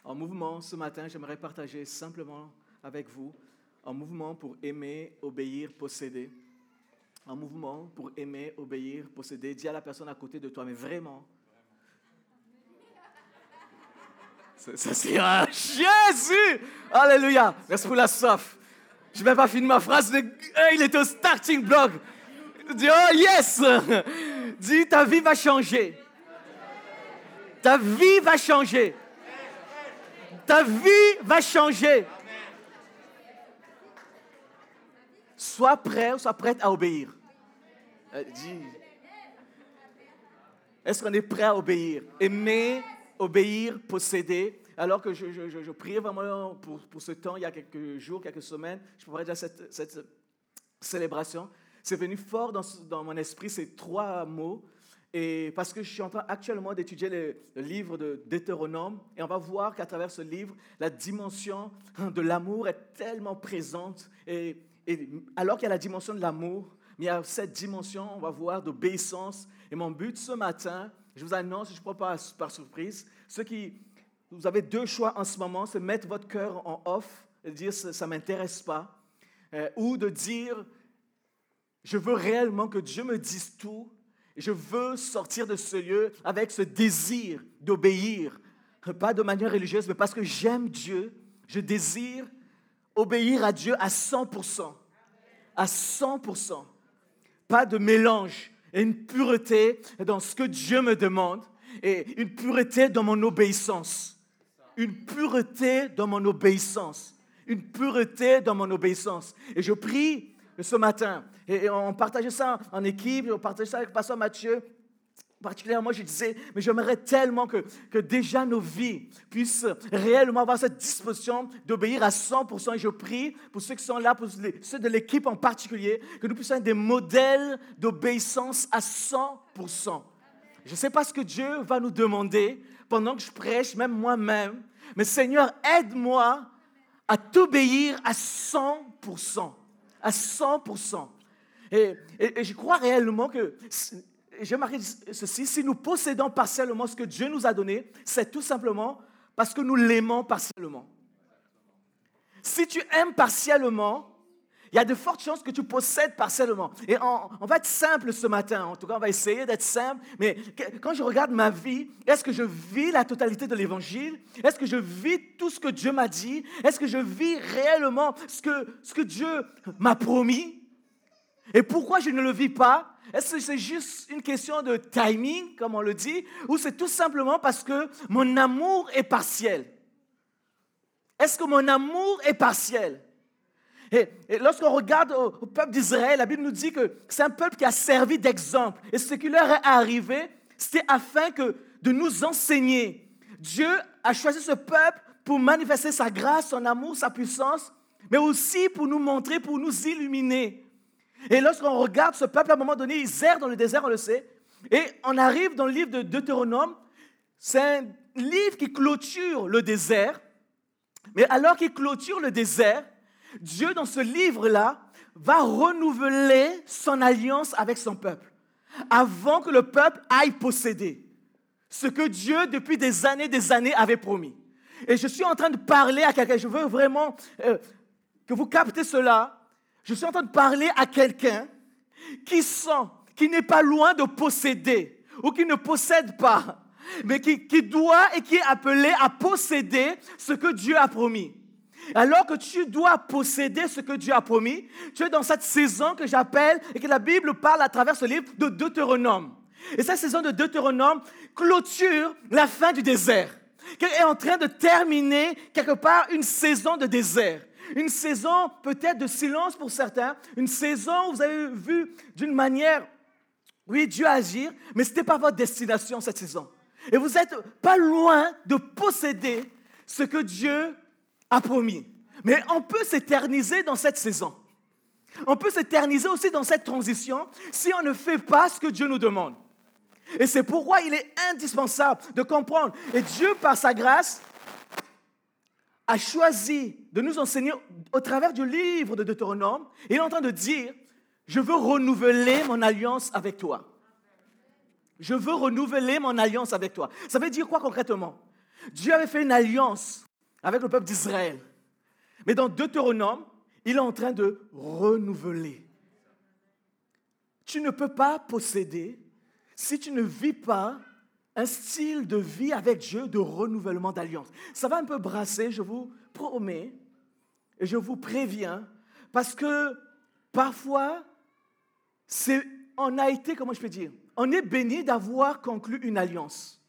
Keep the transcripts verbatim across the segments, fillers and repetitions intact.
En mouvement, ce matin, j'aimerais partager simplement avec vous un mouvement pour aimer, obéir, posséder. Un mouvement pour aimer, obéir, posséder. Dis à la personne à côté de toi, mais vraiment. Ça, ça c'est un Jésus! Alléluia! Merci pour la soif. Je n'ai même pas fini ma phrase. De... Il était au starting block. Dis, oh yes! Dis, ta vie va changer. Ta vie va changer. Ta vie va changer. Sois prêt ou sois prête à obéir. Euh, dis. Est-ce qu'on est prêt à obéir? Aimer, obéir, posséder. Alors que je, je, je, je priais vraiment pour, pour ce temps, il y a quelques jours, quelques semaines, je préparais déjà cette, cette célébration. C'est venu fort dans, dans mon esprit ces trois mots. Et parce que je suis en train actuellement d'étudier le, le livre de Deutéronome, et on va voir qu'à travers ce livre, la dimension de l'amour est tellement présente. Et, et alors qu'il y a la dimension de l'amour, mais il y a cette dimension, on va voir, d'obéissance. Et mon but ce matin, je vous annonce, je ne crois pas par surprise, ceux qui, vous avez deux choix en ce moment, c'est mettre votre cœur en off et dire ça ne m'intéresse pas, euh, ou de dire je veux réellement que Dieu me dise tout. Je veux sortir de ce lieu avec ce désir d'obéir, pas de manière religieuse, mais parce que j'aime Dieu, je désire obéir à Dieu à cent pour cent. À cent pour cent. Pas de mélange, et une pureté dans ce que Dieu me demande, et une pureté dans mon obéissance. Une pureté dans mon obéissance. Une pureté dans mon obéissance. Et je prie ce matin, et on partageait ça en équipe, on partageait ça avec Pasteur Mathieu. Particulièrement, je disais, mais j'aimerais tellement que, que déjà nos vies puissent réellement avoir cette disposition d'obéir à cent pour cent. Et je prie pour ceux qui sont là, pour les, ceux de l'équipe en particulier, que nous puissions être des modèles d'obéissance à cent pour cent. Je ne sais pas ce que Dieu va nous demander pendant que je prêche, même moi-même, mais Seigneur, aide-moi à t'obéir à cent pour cent. À cent pour cent. Et, et, et je crois réellement que, j'ai marqué ceci, si nous possédons partiellement ce que Dieu nous a donné, c'est tout simplement parce que nous l'aimons partiellement. Si tu aimes partiellement, il y a de fortes chances que tu possèdes partiellement. Et on, on va être simple ce matin, en tout cas on va essayer d'être simple, mais quand je regarde ma vie, est-ce que je vis la totalité de l'Évangile? Est-ce que je vis tout ce que Dieu m'a dit? Est-ce que je vis réellement ce que, ce que Dieu m'a promis? Et pourquoi je ne le vis pas? Est-ce que c'est juste une question de timing, comme on le dit, ou c'est tout simplement parce que mon amour est partiel? Est-ce que mon amour est partiel? Et, et lorsqu'on regarde au, au peuple d'Israël, la Bible nous dit que c'est un peuple qui a servi d'exemple. Et ce qui leur est arrivé, c'était afin que, de nous enseigner. Dieu a choisi ce peuple pour manifester sa grâce, son amour, sa puissance, mais aussi pour nous montrer, pour nous illuminer. Et lorsqu'on regarde ce peuple, à un moment donné, ils errent dans le désert, on le sait. Et on arrive dans le livre de Deutéronome. C'est un livre qui clôture le désert. Mais alors qu'il clôture le désert, Dieu, dans ce livre-là, va renouveler son alliance avec son peuple avant que le peuple aille posséder ce que Dieu, depuis des années des années, avait promis. Et je suis en train de parler à quelqu'un, je veux vraiment euh, que vous captez cela. Je suis en train de parler à quelqu'un qui sent, qui n'est pas loin de posséder ou qui ne possède pas, mais qui, qui doit et qui est appelé à posséder ce que Dieu a promis. Alors que tu dois posséder ce que Dieu a promis, tu es dans cette saison que j'appelle et que la Bible parle à travers ce livre de Deutéronome. Et cette saison de Deutéronome clôture la fin du désert. Qu'elle est en train de terminer quelque part une saison de désert. Une saison peut-être de silence pour certains. Une saison où vous avez vu d'une manière, oui, Dieu agir, mais ce n'était pas votre destination cette saison. Et vous n'êtes pas loin de posséder ce que Dieu a promis. Mais on peut s'éterniser dans cette saison. On peut s'éterniser aussi dans cette transition si on ne fait pas ce que Dieu nous demande. Et c'est pourquoi il est indispensable de comprendre. Et Dieu, par sa grâce, a choisi de nous enseigner au travers du livre de Deutéronome. Et il est en train de dire, je veux renouveler mon alliance avec toi. Je veux renouveler mon alliance avec toi. Ça veut dire quoi concrètement? Dieu avait fait une alliance avec le peuple d'Israël. Mais dans Deutéronome, il est en train de renouveler. Tu ne peux pas posséder si tu ne vis pas un style de vie avec Dieu de renouvellement d'alliance. Ça va un peu brasser, je vous promets, et je vous préviens, parce que parfois, c'est, on a été, comment je peux dire, on est béni d'avoir conclu une alliance.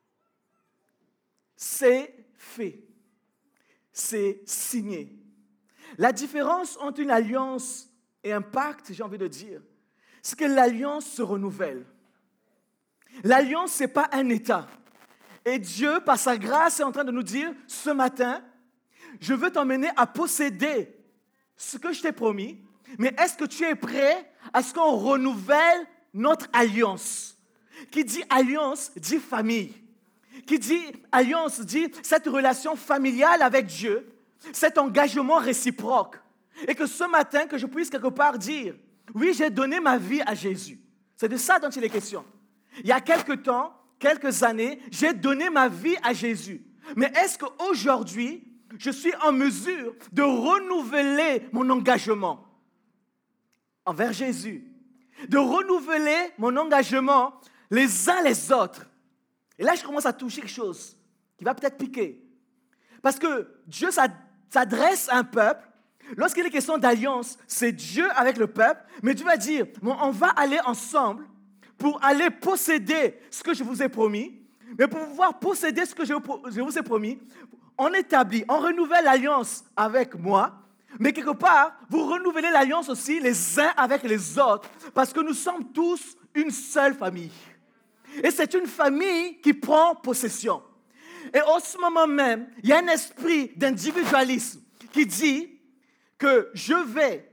C'est fait. C'est signé. La différence entre une alliance et un pacte, j'ai envie de dire, c'est que l'alliance se renouvelle. L'alliance, ce n'est pas un état. Et Dieu, par sa grâce, est en train de nous dire, ce matin, je veux t'emmener à posséder ce que je t'ai promis, mais est-ce que tu es prêt à ce qu'on renouvelle notre alliance? Qui dit alliance, dit famille. Qui dit alliance, dit cette relation familiale avec Dieu, cet engagement réciproque. Et que ce matin, que je puisse quelque part dire, oui, j'ai donné ma vie à Jésus. C'est de ça dont il est question. Il y a quelques temps, quelques années, j'ai donné ma vie à Jésus. Mais est-ce qu'aujourd'hui, je suis en mesure de renouveler mon engagement envers Jésus, de renouveler mon engagement les uns les autres? Et là, je commence à toucher quelque chose qui va peut-être piquer. Parce que Dieu s'adresse à un peuple. Lorsqu'il est question d'alliance, c'est Dieu avec le peuple. Mais Dieu va dire, bon, on va aller ensemble pour aller posséder ce que je vous ai promis. Mais pour pouvoir posséder ce que je vous ai promis, on établit, on renouvelle l'alliance avec moi. Mais quelque part, vous renouvelez l'alliance aussi les uns avec les autres. Parce que nous sommes tous une seule famille. Et c'est une famille qui prend possession. Et en ce moment même, il y a un esprit d'individualisme qui dit que je vais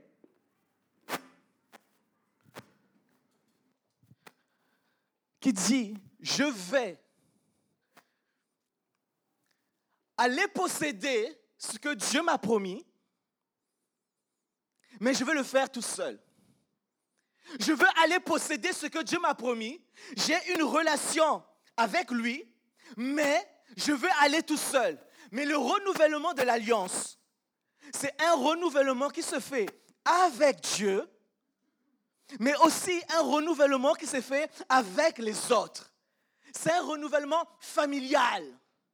qui dit je vais aller posséder ce que Dieu m'a promis, mais je veux le faire tout seul. Je veux aller posséder ce que Dieu m'a promis. J'ai une relation avec lui, mais je veux aller tout seul. Mais le renouvellement de l'alliance, c'est un renouvellement qui se fait avec Dieu, mais aussi un renouvellement qui se fait avec les autres. C'est un renouvellement familial.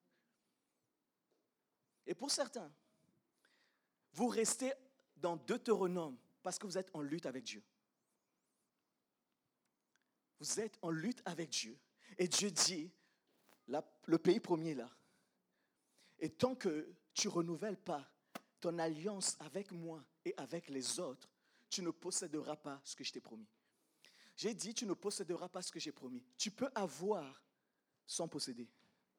Et pour certains, vous restez dans Deutéronome parce que vous êtes en lutte avec Dieu. Vous êtes en lutte avec Dieu. Et Dieu dit, la, le pays premier là, et tant que tu ne renouvelles pas ton alliance avec moi et avec les autres, tu ne posséderas pas ce que je t'ai promis. J'ai dit, tu ne posséderas pas ce que j'ai promis. Tu peux avoir sans posséder.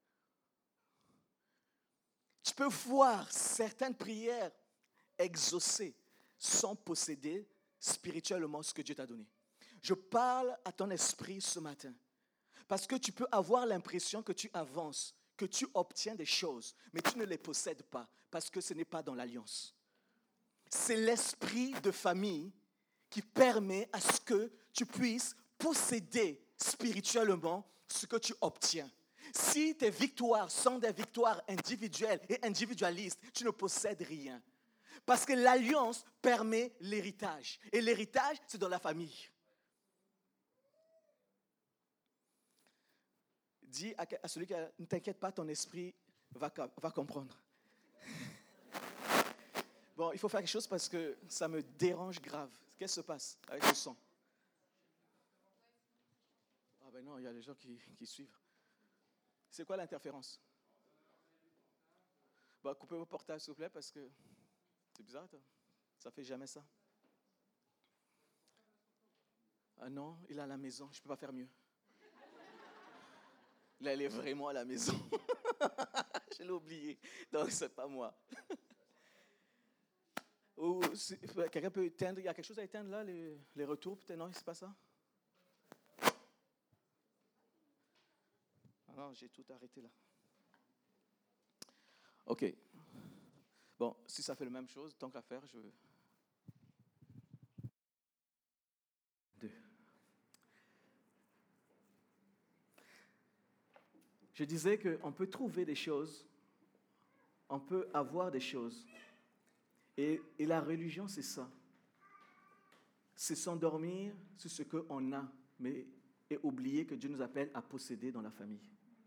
Tu peux voir certaines prières exaucées sans posséder spirituellement ce que Dieu t'a donné. Je parle à ton esprit ce matin parce que tu peux avoir l'impression que tu avances, que tu obtiens des choses, mais tu ne les possèdes pas parce que ce n'est pas dans l'alliance. C'est l'esprit de famille qui permet à ce que tu puisses posséder spirituellement ce que tu obtiens. Si tes victoires sont des victoires individuelles et individualistes, tu ne possèdes rien. Parce que l'alliance permet l'héritage. Et l'héritage, c'est dans la famille. Dis à celui qui a, ne t'inquiète pas, ton esprit va, va comprendre. Bon, il faut faire quelque chose parce que ça me dérange grave. Qu'est-ce qui se passe avec le son? Ah ben non, il y a des gens qui, qui suivent. C'est quoi l'interférence? Bon, coupez vos portables s'il vous plaît parce que c'est bizarre, ça fait jamais ça. Ah non, il est à la maison, je ne peux pas faire mieux. Là, il est vraiment à la maison. Je l'ai oublié. Donc, ce n'est pas moi. Ou, si, quelqu'un peut éteindre. Il y a quelque chose à éteindre là, les, les retours, peut-être non, c'est pas ça? Ah non, j'ai tout arrêté là. OK. Bon, si ça fait la même chose, tant qu'à faire, je... Deux. Je disais qu'on peut trouver des choses, on peut avoir des choses. Et, et la religion, c'est ça. C'est s'endormir sur ce qu'on a, mais et oublier que Dieu nous appelle à posséder dans la famille.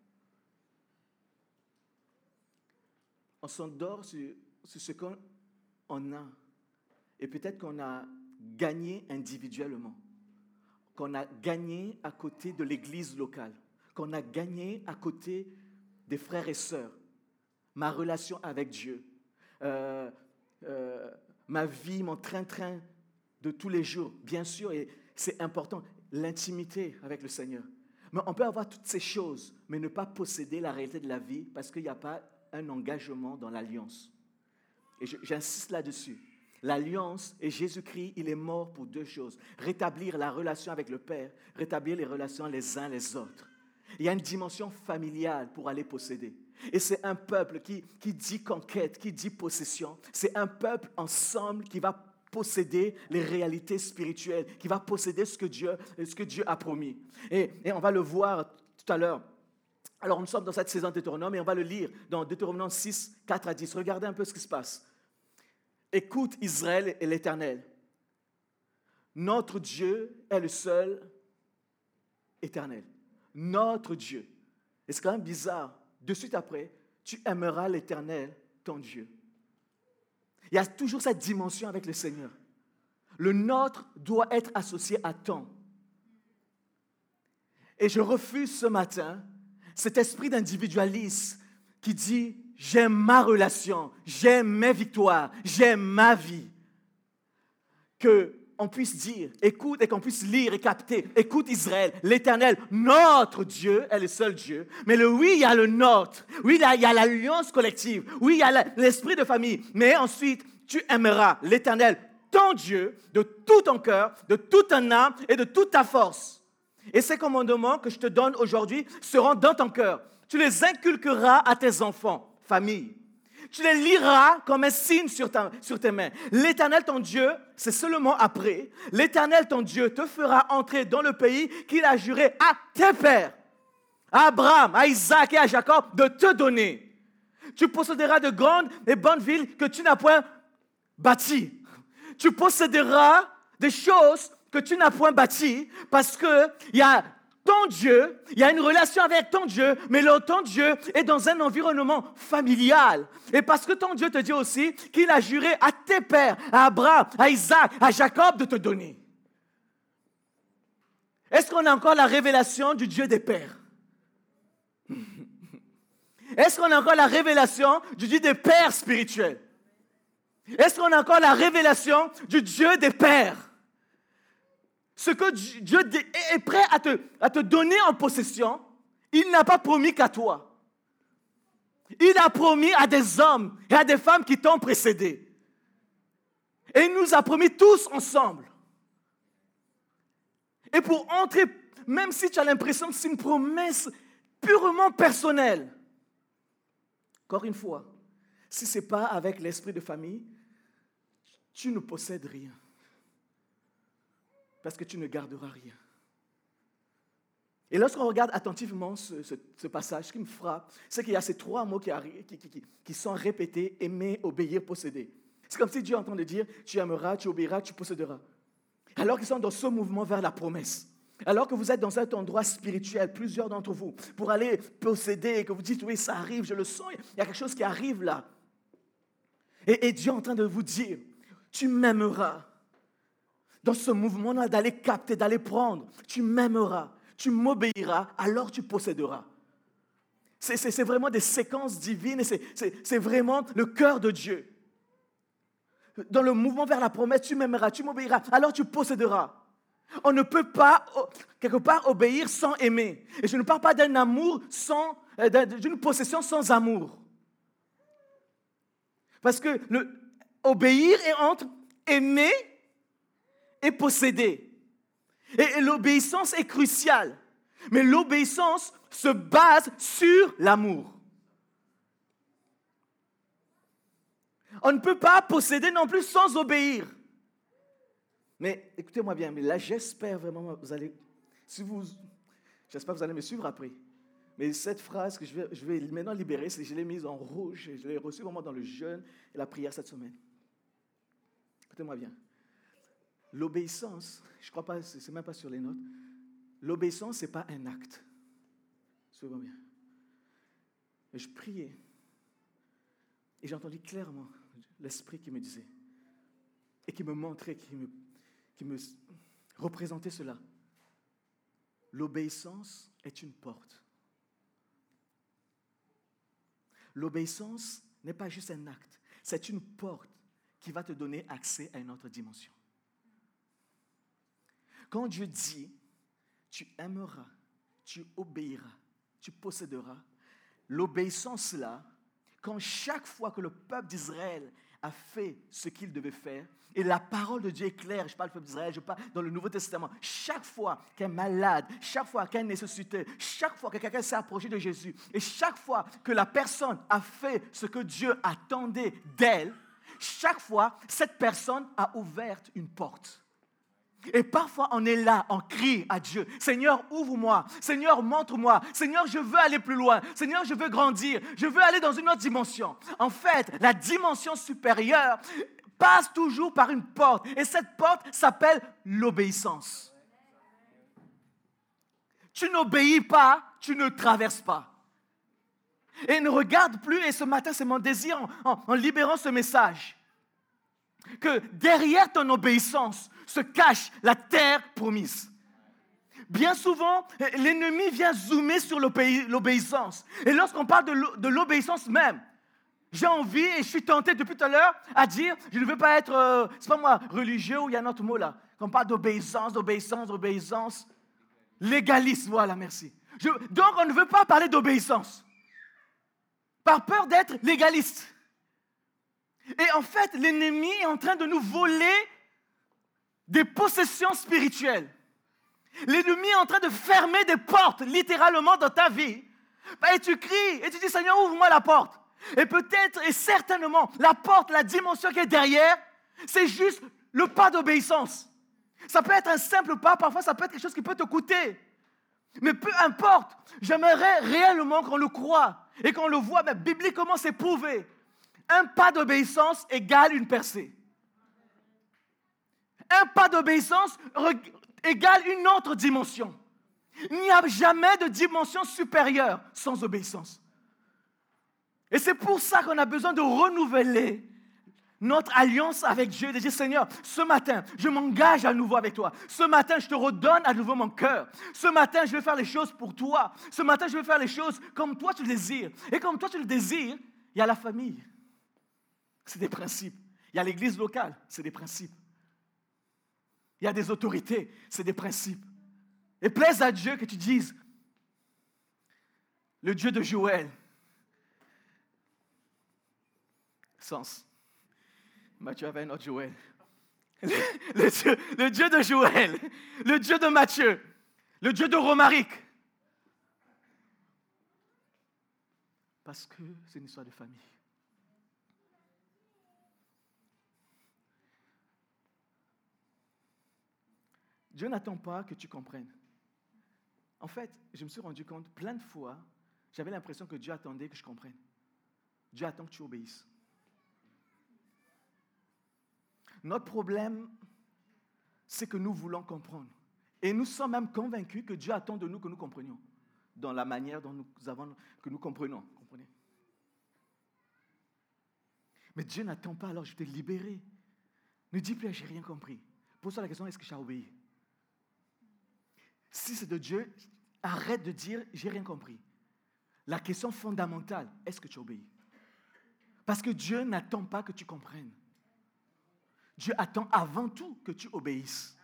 On s'endort sur, sur ce qu'on a. Et peut-être qu'on a gagné individuellement, qu'on a gagné à côté de l'église locale, qu'on a gagné à côté des frères et sœurs, ma relation avec Dieu, euh, euh, ma vie, mon train-train de tous les jours, bien sûr, et c'est important, l'intimité avec le Seigneur. Mais on peut avoir toutes ces choses, mais ne pas posséder la réalité de la vie parce qu'il n'y a pas un engagement dans l'alliance. Et je, j'insiste là-dessus. L'alliance et Jésus-Christ, il est mort pour deux choses. Rétablir la relation avec le Père, rétablir les relations les uns les autres. Il y a une dimension familiale pour aller posséder. Et c'est un peuple qui, qui dit conquête, qui dit possession. C'est un peuple ensemble qui va posséder les réalités spirituelles, qui va posséder ce que Dieu, ce que Dieu a promis. Et, et on va le voir tout à l'heure. Alors nous sommes dans cette saison de Deutéronome et on va le lire dans Deutéronome six, quatre à dix. Regardez un peu ce qui se passe. Écoute Israël et l'Éternel. Notre Dieu est le seul éternel. Notre Dieu. Et c'est quand même bizarre. De suite après, tu aimeras l'Éternel, ton Dieu. Il y a toujours cette dimension avec le Seigneur. Le nôtre doit être associé à ton. Et je refuse ce matin cet esprit d'individualisme qui dit « j'aime ma relation, j'aime mes victoires, j'aime ma vie ». Qu'on puisse dire, écoute, et qu'on puisse lire et capter, écoute Israël, l'Éternel, notre Dieu est le seul Dieu. Mais le oui, il y a le nôtre. Oui, il y a l'alliance collective. Oui, il y a l'esprit de famille. Mais ensuite, tu aimeras l'Éternel, ton Dieu, de tout ton cœur, de toute ton âme et de toute ta force. Et ces commandements que je te donne aujourd'hui seront dans ton cœur. Tu les inculqueras à tes enfants, famille. Tu les liras comme un signe sur, ta, sur tes mains. L'Éternel, ton Dieu, c'est seulement après. L'Éternel, ton Dieu, te fera entrer dans le pays qu'il a juré à tes pères, à Abraham, à Isaac et à Jacob, de te donner. Tu posséderas de grandes et bonnes villes que tu n'as point bâties. Tu posséderas des choses que tu n'as point bâties parce qu'il y a ton Dieu, il y a une relation avec ton Dieu, mais le, ton Dieu est dans un environnement familial. Et parce que ton Dieu te dit aussi qu'il a juré à tes pères, à Abraham, à Isaac, à Jacob de te donner. Est-ce qu'on a encore la révélation du Dieu des pères? Est-ce qu'on a encore la révélation du Dieu des pères spirituels? Est-ce qu'on a encore la révélation du Dieu des pères? Ce que Dieu est prêt à te, à te donner en possession, il n'a pas promis qu'à toi. Il a promis à des hommes et à des femmes qui t'ont précédé. Et il nous a promis tous ensemble. Et pour entrer, même si tu as l'impression que c'est une promesse purement personnelle, encore une fois, si ce n'est pas avec l'esprit de famille, tu ne possèdes rien. Parce que tu ne garderas rien. Et lorsqu'on regarde attentivement ce, ce, ce passage, ce qui me frappe, c'est qu'il y a ces trois mots qui, arrivent, qui, qui, qui, qui sont répétés, aimer, obéir, posséder. C'est comme si Dieu est en train de dire, tu aimeras, tu obéiras, tu posséderas. Alors qu'ils sont dans ce mouvement vers la promesse. Alors que vous êtes dans cet endroit spirituel, plusieurs d'entre vous, pour aller posséder, et que vous dites, oui, ça arrive, je le sens, il y a quelque chose qui arrive là. Et, et Dieu est en train de vous dire, tu m'aimeras. Dans ce mouvement-là, d'aller capter, d'aller prendre, tu m'aimeras, tu m'obéiras, alors tu posséderas. C'est, c'est, c'est vraiment des séquences divines et c'est, c'est, c'est vraiment le cœur de Dieu. Dans le mouvement vers la promesse, tu m'aimeras, tu m'obéiras, alors tu posséderas. On ne peut pas, quelque part, obéir sans aimer. Et je ne parle pas d'un amour sans, d'une possession sans amour. Parce que le, obéir est entre aimer et posséder. Et, et l'obéissance est cruciale. Mais l'obéissance se base sur l'amour. On ne peut pas posséder non plus sans obéir. Mais écoutez-moi bien, mais là j'espère vraiment, vous allez, si vous, j'espère que vous allez me suivre après. Mais cette phrase que je vais, je vais maintenant libérer, c'est que je l'ai mise en rouge. Et je l'ai reçue vraiment dans le jeûne et la prière cette semaine. Écoutez-moi bien. L'obéissance, je ne crois pas, ce n'est même pas sur les notes. L'obéissance, ce n'est pas un acte. Suivez-moi bien. Mais je priais. Et j'ai entendu clairement l'Esprit qui me disait, et qui me montrait, qui me, qui me représentait cela. L'obéissance est une porte. L'obéissance n'est pas juste un acte, c'est une porte qui va te donner accès à une autre dimension. Quand Dieu dit, tu aimeras, tu obéiras, tu posséderas, l'obéissance là, quand chaque fois que le peuple d'Israël a fait ce qu'il devait faire, et la parole de Dieu est claire, je parle du peuple d'Israël, je parle dans le Nouveau Testament, chaque fois qu'un malade, chaque fois qu'un nécessité, chaque fois que quelqu'un s'est approché de Jésus, et chaque fois que la personne a fait ce que Dieu attendait d'elle, chaque fois, cette personne a ouvert une porte. Et parfois, on est là, on crie à Dieu. Seigneur, ouvre-moi. Seigneur, montre-moi. Seigneur, je veux aller plus loin. Seigneur, je veux grandir. Je veux aller dans une autre dimension. En fait, la dimension supérieure passe toujours par une porte. Et cette porte s'appelle l'obéissance. Tu n'obéis pas, tu ne traverses pas. Et ne regarde plus, et ce matin, c'est mon désir en, en, en libérant ce message, que derrière ton obéissance se cache la terre promise. Bien souvent, l'ennemi vient zoomer sur l'obé- l'obéissance. Et lorsqu'on parle de, de l'obéissance même, j'ai envie, et je suis tenté depuis tout à l'heure, à dire, je ne veux pas être, euh, c'est pas moi, religieux, ou il y a un autre mot là, qu'on parle d'obéissance, d'obéissance, d'obéissance, légaliste, voilà, merci. Je, donc, on ne veut pas parler d'obéissance, par peur d'être légaliste. Et en fait, l'ennemi est en train de nous voler des possessions spirituelles. L'ennemi est en train de fermer des portes, littéralement, dans ta vie. Et tu cries, et tu dis, Seigneur, ouvre-moi la porte. Et peut-être, et certainement, la porte, la dimension qui est derrière, c'est juste le pas d'obéissance. Ça peut être un simple pas, parfois ça peut être quelque chose qui peut te coûter. Mais peu importe, j'aimerais réellement qu'on le croie et qu'on le voit, mais bibliquement c'est prouvé. Un pas d'obéissance égale une percée. Un pas d'obéissance égale une autre dimension. Il n'y a jamais de dimension supérieure sans obéissance. Et c'est pour ça qu'on a besoin de renouveler notre alliance avec Dieu, de dire, Seigneur, ce matin, je m'engage à nouveau avec toi. Ce matin, je te redonne à nouveau mon cœur. Ce matin, je vais faire les choses pour toi. Ce matin, je vais faire les choses comme toi tu le désires. Et comme toi tu le désires, il y a la famille. C'est des principes. Il y a l'église locale, c'est des principes. Il y a des autorités, c'est des principes. Et plaise à Dieu que tu dises, le Dieu de Joël, sens. Matthieu avait un autre Joël. Le, le, Dieu, le Dieu de Joël, le Dieu de Matthieu, le Dieu de Romaric. Parce que c'est une histoire de famille. Dieu n'attend pas que tu comprennes. En fait, je me suis rendu compte plein de fois, j'avais l'impression que Dieu attendait que je comprenne. Dieu attend que tu obéisses. Notre problème, c'est que nous voulons comprendre. Et nous sommes même convaincus que Dieu attend de nous que nous comprenions. Dans la manière dont nous avons, que nous comprenons. Comprenez? Mais Dieu n'attend pas, alors je vais te libérer. Ne dis plus, j'ai rien compris. Pose-toi la question, est-ce que j'ai obéi? Si c'est de Dieu, arrête de dire, j'ai rien compris. La question fondamentale, est-ce que tu obéis? Parce que Dieu n'attend pas que tu comprennes. Dieu attend avant tout que tu obéisses.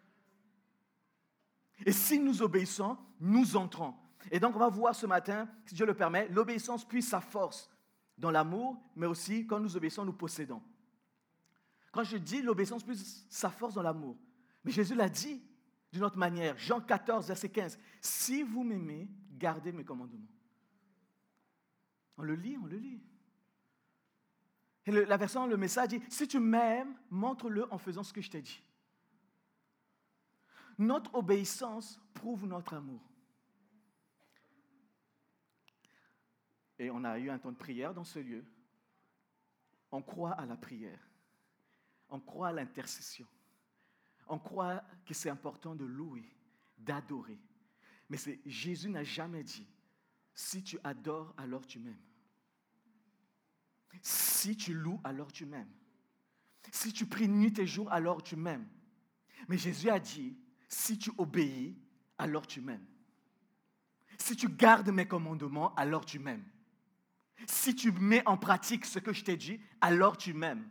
Et si nous obéissons, nous entrons. Et donc on va voir ce matin, si Dieu le permet, l'obéissance puise sa force dans l'amour, mais aussi quand nous obéissons, nous possédons. Quand je dis l'obéissance puise sa force dans l'amour, mais Jésus l'a dit d'une autre manière. Jean quatorze, verset quinze. Si vous m'aimez, gardez mes commandements. On le lit, on le lit. Et le, la version, le message dit, si tu m'aimes, montre-le en faisant ce que je t'ai dit. Notre obéissance prouve notre amour. Et on a eu un temps de prière dans ce lieu. On croit à la prière. On croit à l'intercession. On croit que c'est important de louer, d'adorer. Mais c'est, Jésus n'a jamais dit, si tu adores, alors tu m'aimes. Si tu loues, alors tu m'aimes. Si tu pries nuit et jour, alors tu m'aimes. Mais Jésus a dit, si tu obéis, alors tu m'aimes. Si tu gardes mes commandements, alors tu m'aimes. Si tu mets en pratique ce que je t'ai dit, alors tu m'aimes.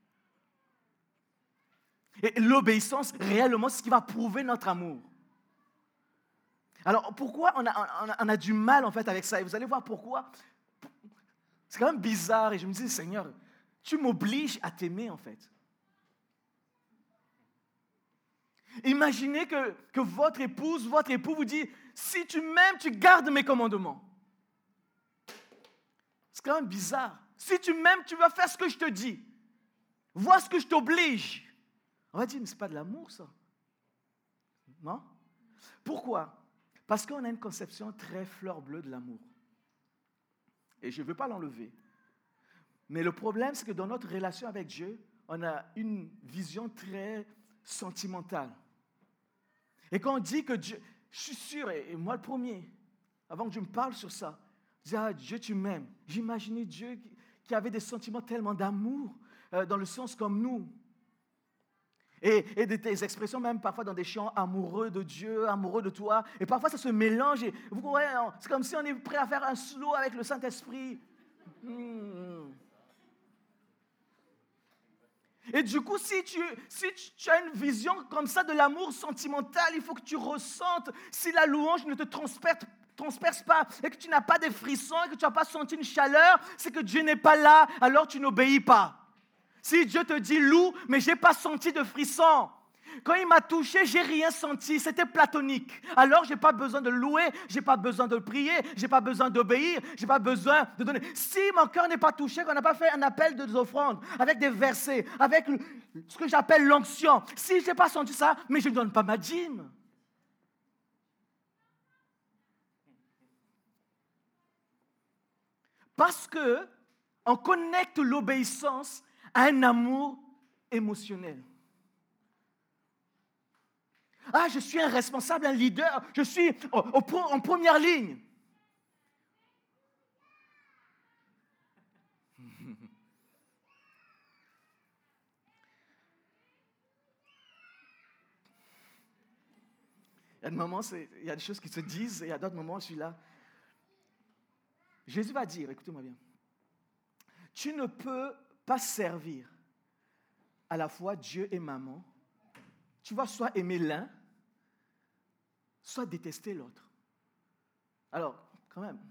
Et l'obéissance, réellement, c'est ce qui va prouver notre amour. Alors, pourquoi on a, on a, on a du mal, en fait, avec ça? Et vous allez voir pourquoi. C'est quand même bizarre. Et je me dis, Seigneur, tu m'obliges à t'aimer, en fait. Imaginez que, que votre épouse, votre époux vous dit, si tu m'aimes, tu gardes mes commandements. C'est quand même bizarre. Si tu m'aimes, tu vas faire ce que je te dis. Vois ce que je t'oblige. On va dire, mais ce n'est pas de l'amour, ça. Non? Pourquoi? Parce qu'on a une conception très fleur bleue de l'amour. Et je ne veux pas l'enlever. Mais le problème, c'est que dans notre relation avec Dieu, on a une vision très sentimentale. Et quand on dit que Dieu, je suis sûr, et moi le premier, avant que Dieu me parle sur ça, je dis, ah, Dieu, tu m'aimes. J'imaginais Dieu qui, qui avait des sentiments tellement d'amour, euh, dans le sens comme nous. Et, et des, des expressions même parfois dans des chants amoureux de Dieu, amoureux de toi. Et parfois ça se mélange. Et vous voyez, c'est comme si on est prêt à faire un slow avec le Saint-Esprit. Mmh. Et du coup, si, tu, si tu as une vision comme ça de l'amour sentimental, il faut que tu ressentes. Si la louange ne te transperce, transperce pas et que tu n'as pas des frissons et que tu n'as pas senti une chaleur, c'est que Dieu n'est pas là, alors tu n'obéis pas. Si Dieu te dit loue, mais je n'ai pas senti de frisson. Quand il m'a touché, je n'ai rien senti, c'était platonique. Alors, je n'ai pas besoin de louer, je n'ai pas besoin de prier, je n'ai pas besoin d'obéir, je n'ai pas besoin de donner. Si mon cœur n'est pas touché, qu'on n'a pas fait un appel de offrandes, avec des versets, avec ce que j'appelle l'onction, si je n'ai pas senti ça, mais je ne donne pas ma dîme. Parce que on connecte l'obéissance à un amour émotionnel. Ah, je suis un responsable, un leader, je suis au, au, en première ligne. Il y a des moments, c'est, il y a des choses qui se disent, et il y a d'autres moments, je suis là. Jésus va dire, écoutez-moi bien, tu ne peux pas servir à la fois Dieu et maman. Tu vas soit aimer l'un, soit détester l'autre. Alors, quand même,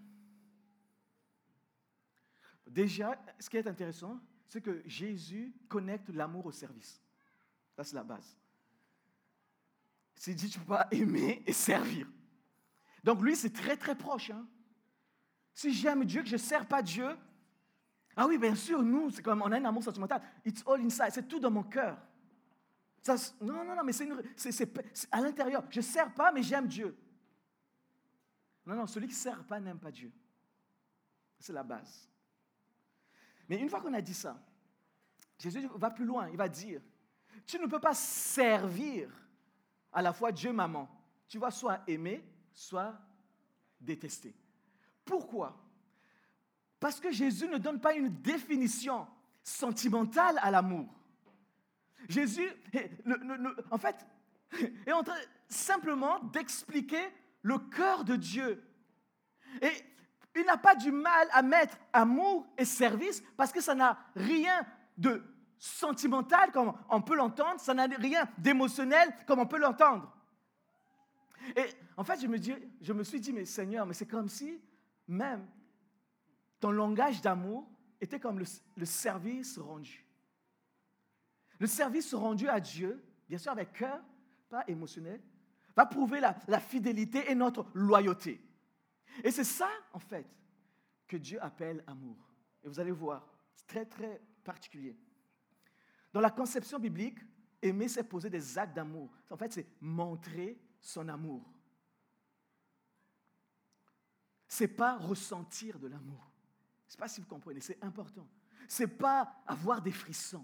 déjà, ce qui est intéressant, c'est que Jésus connecte l'amour au service. Ça, c'est la base. C'est dit, tu ne peux pas aimer et servir. Donc, lui, c'est très, très proche. Hein? Si j'aime Dieu, que je ne sers pas Dieu, ah oui, bien sûr, nous, c'est comme on a un amour sentimental. It's all inside, c'est tout dans mon cœur. Ça, non, non, non, mais c'est, une, c'est, c'est, c'est à l'intérieur. Je ne sers pas, mais j'aime Dieu. Non, non, celui qui ne sert pas n'aime pas Dieu. C'est la base. Mais une fois qu'on a dit ça, Jésus va plus loin. Il va dire, tu ne peux pas servir à la fois Dieu, maman. Tu vas soit aimer, soit détester. Pourquoi? Parce que Jésus ne donne pas une définition sentimentale à l'amour. Jésus, le, le, le, en fait, est en train simplement d'expliquer le cœur de Dieu. Et il n'a pas du mal à mettre amour et service parce que ça n'a rien de sentimental comme on peut l'entendre, ça n'a rien d'émotionnel comme on peut l'entendre. Et en fait, je me, dis, je me suis dit, mais Seigneur, mais c'est comme si même ton langage d'amour était comme le, le service rendu. Le service rendu à Dieu, bien sûr avec cœur, pas émotionnel, va prouver la, la fidélité et notre loyauté. Et c'est ça, en fait, que Dieu appelle amour. Et vous allez voir, c'est très, très particulier. Dans la conception biblique, aimer, c'est poser des actes d'amour. En fait, c'est montrer son amour. Ce n'est pas ressentir de l'amour. Je ne sais pas si vous comprenez, c'est important. Ce n'est pas avoir des frissons.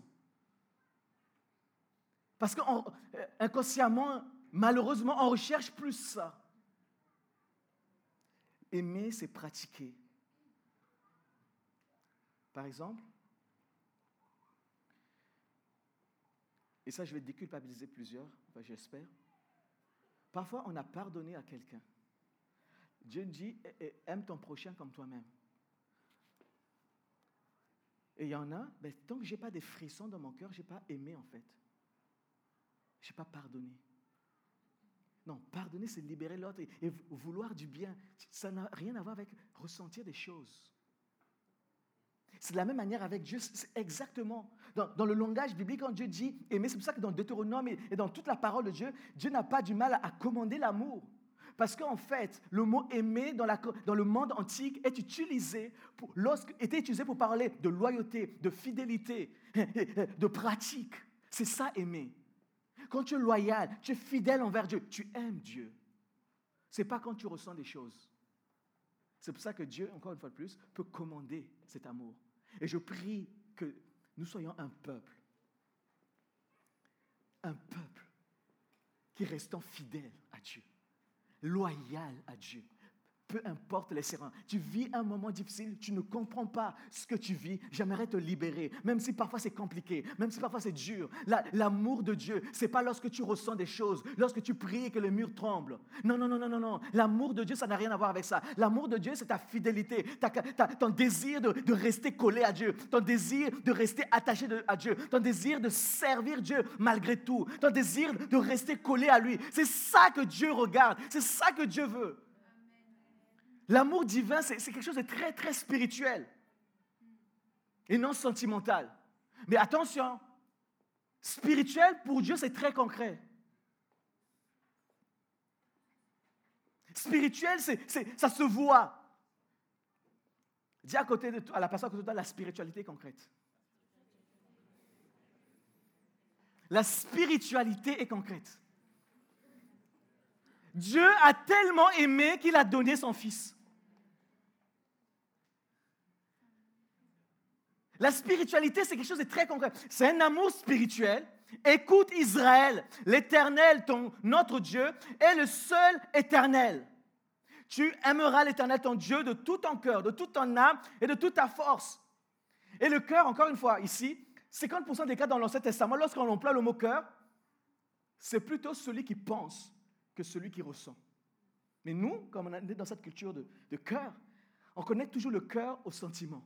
Parce qu'inconsciemment, malheureusement, on recherche plus ça. Aimer, c'est pratiquer. Par exemple, et ça, je vais déculpabiliser plusieurs, enfin, j'espère. Parfois, on a pardonné à quelqu'un. Dieu dit, aime ton prochain comme toi-même. Et il y en a, ben, tant que je n'ai pas des frissons dans mon cœur, je n'ai pas aimé en fait. Je n'ai pas pardonné. Non, pardonner, c'est libérer l'autre et, et vouloir du bien. Ça n'a rien à voir avec ressentir des choses. C'est de la même manière avec Dieu, c'est exactement. Dans, dans le langage biblique, quand Dieu dit aimer, c'est pour ça que dans Deutéronome et, et dans toute la parole de Dieu, Dieu n'a pas du mal à, à commander l'amour. Parce qu'en fait, le mot aimer dans, la, dans le monde antique est utilisé pour, lorsque, était utilisé pour parler de loyauté, de fidélité, de pratique. C'est ça aimer. Quand tu es loyal, tu es fidèle envers Dieu, tu aimes Dieu. Ce n'est pas quand tu ressens des choses. C'est pour ça que Dieu, encore une fois de plus, peut commander cet amour. Et je prie que nous soyons un peuple. Un peuple qui restant fidèle à Dieu. Loyal à Dieu. Peu importe les circonstances. Tu vis un moment difficile, tu ne comprends pas ce que tu vis. J'aimerais te libérer, même si parfois c'est compliqué, même si parfois c'est dur. La, l'amour de Dieu, ce n'est pas lorsque tu ressens des choses, lorsque tu pries et que le mur tremble. Non, non, non, non, non, non. L'amour de Dieu, ça n'a rien à voir avec ça. L'amour de Dieu, c'est ta fidélité, ta, ta, ton désir de, de rester collé à Dieu, ton désir de rester attaché de, à Dieu, ton désir de servir Dieu malgré tout, ton désir de rester collé à lui. C'est ça que Dieu regarde, c'est ça que Dieu veut. L'amour divin, c'est, c'est quelque chose de très, très spirituel et non sentimental. Mais attention, spirituel pour Dieu, c'est très concret. Spirituel, c'est, c'est, ça se voit. Dis à, côté de, à la personne à côté de toi, la spiritualité est concrète. La spiritualité est concrète. Dieu a tellement aimé qu'il a donné son Fils. La spiritualité, c'est quelque chose de très concret. C'est un amour spirituel. Écoute Israël, l'Éternel, ton, notre Dieu, est le seul éternel. Tu aimeras l'Éternel, ton Dieu, de tout ton cœur, de toute ton âme et de toute ta force. Et le cœur, encore une fois, ici, cinquante pour cent des cas dans l'Ancien Testament, lorsqu'on emploie le mot cœur, c'est plutôt celui qui pense que celui qui ressent. Mais nous, comme on est dans cette culture de, de cœur, on connaît toujours le cœur au sentiment.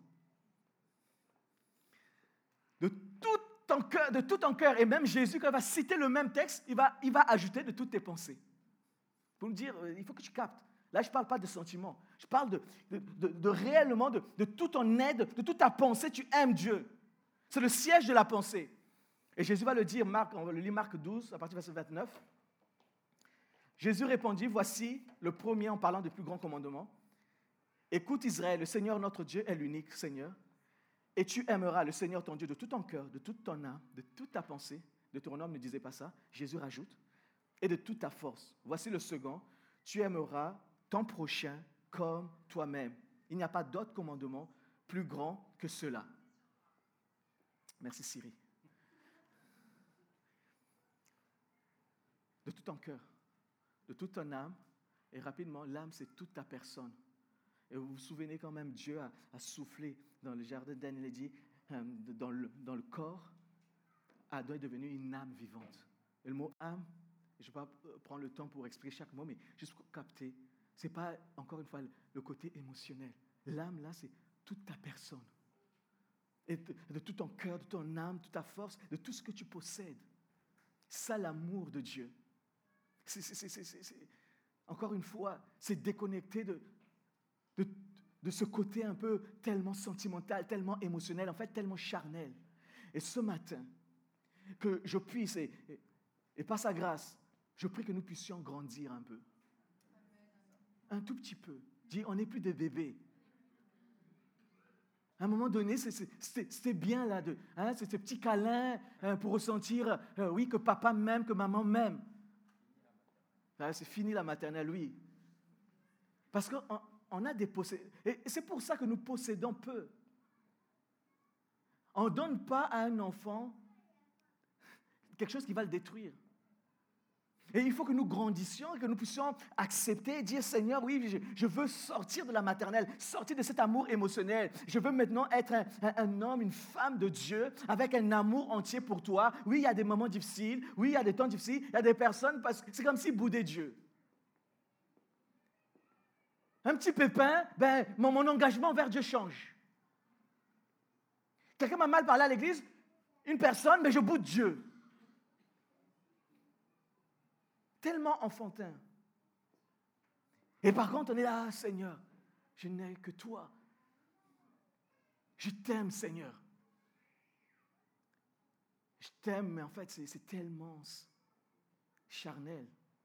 De tout ton cœur, de tout ton cœur, et même Jésus, quand il va citer le même texte, il va, il va ajouter de toutes tes pensées. Pour nous dire, il faut que tu captes. Là, je ne parle pas de sentiments. Je parle de, de, de, de réellement, de, de tout ton aide, de toute ta pensée, tu aimes Dieu. C'est le siège de la pensée. Et Jésus va le dire, Marc, on va le lire Marc douze, à partir du verset vingt-neuf. Jésus répondit, voici le premier en parlant du plus grand commandement. Écoute Israël, le Seigneur notre Dieu est l'unique Seigneur. Et tu aimeras le Seigneur ton Dieu de tout ton cœur, de toute ton âme, de toute ta pensée. Deutéronome ne disait pas ça. Jésus rajoute. Et de toute ta force. Voici le second. Tu aimeras ton prochain comme toi-même. Il n'y a pas d'autre commandement plus grand que cela. Merci Siri. De tout ton cœur, de toute ton âme. Et rapidement, l'âme, c'est toute ta personne. Et vous vous souvenez quand même, Dieu a, a soufflé dans le jardin d'Éden, il a dit, euh, dans, le, dans le corps, Adam est devenu une âme vivante. Et le mot âme, je ne vais pas prendre le temps pour expliquer chaque mot, mais juste pour capter, ce n'est pas, encore une fois, le côté émotionnel. L'âme, là, c'est toute ta personne. Et de, de tout ton cœur, de ton âme, de toute ta force, de tout ce que tu possèdes. Ça, l'amour de Dieu. C'est, c'est, c'est, c'est, c'est, encore une fois, c'est déconnecté de... De, de ce côté un peu tellement sentimental, tellement émotionnel, en fait tellement charnel. Et ce matin, que je puisse, et, et, et par sa grâce, je prie que nous puissions grandir un peu. Un tout petit peu. Dis, on n'est plus des bébés. À un moment donné, c'est, c'est, c'est, c'était bien là, de, hein, c'est ces petits câlins hein, pour ressentir, euh, oui, que papa m'aime, que maman m'aime. Là, c'est fini la maternelle, oui. Parce que... En, on a des possédants. Et c'est pour ça que nous possédons peu. On ne donne pas à un enfant quelque chose qui va le détruire. Et il faut que nous grandissions et que nous puissions accepter et dire, Seigneur, oui, je, je veux sortir de la maternelle, sortir de cet amour émotionnel. Je veux maintenant être un, un, un homme, une femme de Dieu avec un amour entier pour toi. Oui, il y a des moments difficiles. Oui, il y a des temps difficiles. Il y a des personnes, parce que c'est comme s'ils boudaient Dieu. Un petit pépin, ben, mon, mon engagement envers Dieu change. Quelqu'un m'a mal parlé à l'église, une personne, mais je boude Dieu. Tellement enfantin. Et par contre, on est là, ah, Seigneur, je n'ai que toi. Je t'aime, Seigneur. Je t'aime, mais en fait, c'est, c'est tellement charnel.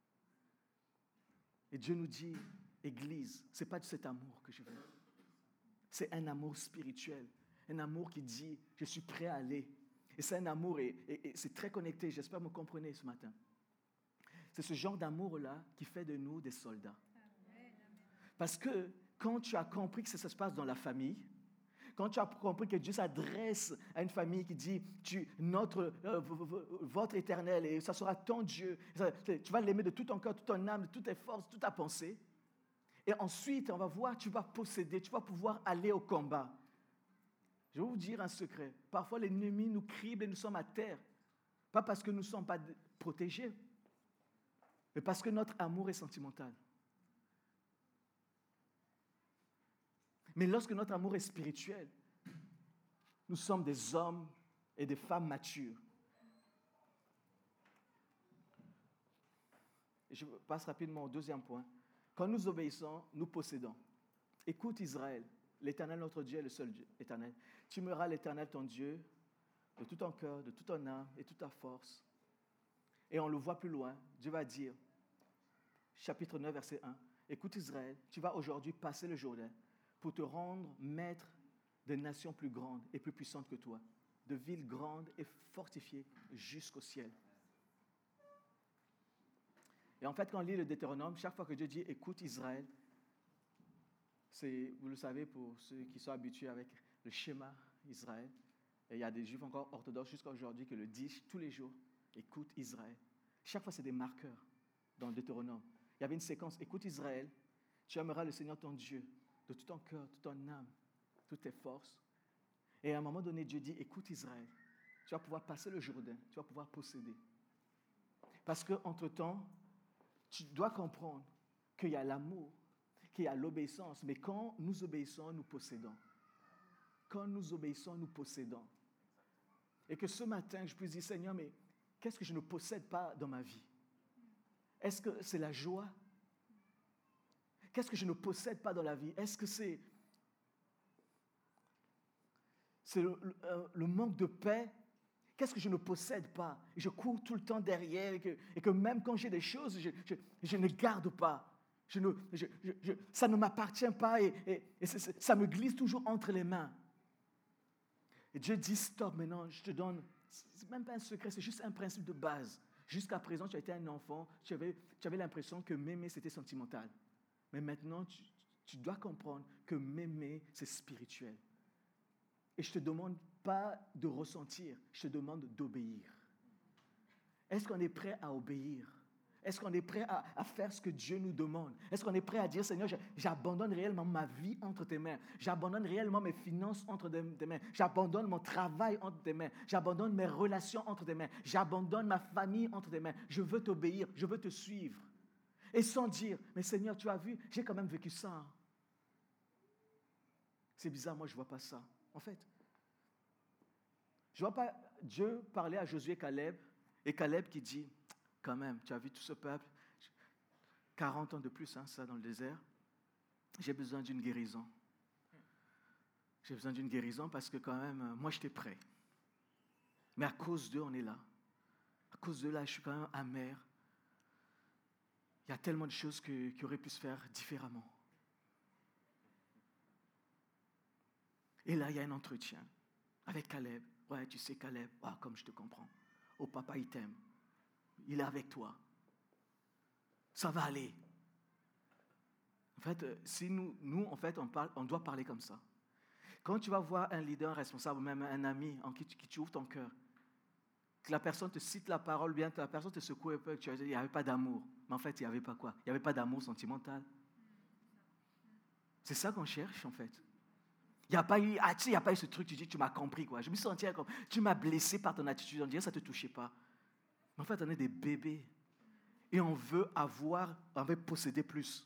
Et Dieu nous dit, Église, ce n'est pas de cet amour que je veux. C'est un amour spirituel. Un amour qui dit, je suis prêt à aller. Et c'est un amour, et, et, et c'est très connecté. J'espère que vous me comprenez ce matin. C'est ce genre d'amour-là qui fait de nous des soldats. Parce que quand tu as compris que ça, ça se passe dans la famille, quand tu as compris que Dieu s'adresse à une famille qui dit, tu, notre, euh, votre éternel, et ça sera ton Dieu, ça, tu vas l'aimer de tout ton cœur, toute ton âme, de toutes tes forces, toute ta pensée. Et ensuite, on va voir, tu vas posséder, tu vas pouvoir aller au combat. Je vais vous dire un secret. Parfois, l'ennemi nous crible et nous sommes à terre. Pas parce que nous ne sommes pas protégés, mais parce que notre amour est sentimental. Mais lorsque notre amour est spirituel, nous sommes des hommes et des femmes matures. Et je passe rapidement au deuxième point. Quand nous obéissons, nous possédons. Écoute Israël, l'Éternel notre Dieu est le seul Dieu éternel. Tu aimeras l'Éternel ton Dieu de tout ton cœur, de toute ton âme et toute ta force. Et on le voit plus loin, Dieu va dire, chapitre neuf, verset un, écoute Israël, tu vas aujourd'hui passer le Jourdain pour te rendre maître de nations plus grandes et plus puissantes que toi, de villes grandes et fortifiées jusqu'au ciel. Et en fait, quand on lit le Deutéronome, chaque fois que Dieu dit « écoute Israël », c'est, vous le savez, pour ceux qui sont habitués avec le schéma Israël, et il y a des Juifs encore orthodoxes jusqu'à aujourd'hui qui le disent tous les jours, « écoute Israël ». Chaque fois, c'est des marqueurs dans le Deutéronome. Il y avait une séquence « écoute Israël, tu aimeras le Seigneur ton Dieu de tout ton cœur, toute ton âme, toutes tes forces. » Et à un moment donné, Dieu dit « écoute Israël, tu vas pouvoir passer le Jourdain, tu vas pouvoir posséder. » Parce qu'entre-temps, tu dois comprendre qu'il y a l'amour, qu'il y a l'obéissance, mais quand nous obéissons, nous possédons. Quand nous obéissons, nous possédons. Et que ce matin, je puisse dire, Seigneur, mais qu'est-ce que je ne possède pas dans ma vie? Est-ce que c'est la joie? Qu'est-ce que je ne possède pas dans la vie? Est-ce que c'est, c'est le, le, le manque de paix? Qu'est-ce que je ne possède pas? Et je cours tout le temps derrière et que, et que même quand j'ai des choses, je, je, je ne garde pas. Je ne, je, je, je, ça ne m'appartient pas et, et, et c'est, c'est, ça me glisse toujours entre les mains. Et Dieu dit, stop maintenant, je te donne, c'est même pas un secret, c'est juste un principe de base. Jusqu'à présent, tu as été un enfant, tu avais, tu avais l'impression que m'aimer, c'était sentimental. Mais maintenant, tu, tu dois comprendre que m'aimer, c'est spirituel. Et je ne te demande pas de ressentir, je te demande d'obéir. Est-ce qu'on est prêt à obéir? Est-ce qu'on est prêt à, à faire ce que Dieu nous demande? Est-ce qu'on est prêt à dire, Seigneur, j'abandonne réellement ma vie entre tes mains. J'abandonne réellement mes finances entre tes mains. J'abandonne mon travail entre tes mains. J'abandonne mes relations entre tes mains. J'abandonne ma famille entre tes mains. Je veux t'obéir, je veux te suivre. Et sans dire, mais Seigneur, tu as vu, j'ai quand même vécu ça. C'est bizarre, moi je ne vois pas ça. En fait, je ne vois pas Dieu parler à Josué et Caleb, et Caleb qui dit, quand même, tu as vu tout ce peuple, quarante ans de plus, hein, ça dans le désert, j'ai besoin d'une guérison. J'ai besoin d'une guérison parce que quand même, moi j'étais prêt. Mais à cause d'eux, on est là. À cause d'eux, là, je suis quand même amer. Il y a tellement de choses que, qui auraient pu se faire différemment. Et là, il y a un entretien avec Caleb. Ouais, tu sais, Caleb, oh, comme je te comprends. Oh, papa, il t'aime. Il est avec toi. Ça va aller. fait, si nous, nous en fait, on, parle, on doit parler comme ça. Quand tu vas voir un leader, un responsable, même un ami en qui tu, qui tu ouvres ton cœur, que la personne te cite la parole, bien que la personne te secoue un peu, que tu vas dire, il n'y avait pas d'amour. Mais en fait, il n'y avait pas quoi? Il n'y avait pas d'amour sentimental. C'est ça qu'on cherche, en fait. Il n'y a pas eu, ah, tu sais, il n'y a pas eu ce truc, tu dis, tu m'as compris, quoi. Je me sentais comme, tu m'as blessé par ton attitude, on dirait que ça ne te touchait pas. Mais en fait, on est des bébés. Et on veut avoir, on veut posséder plus.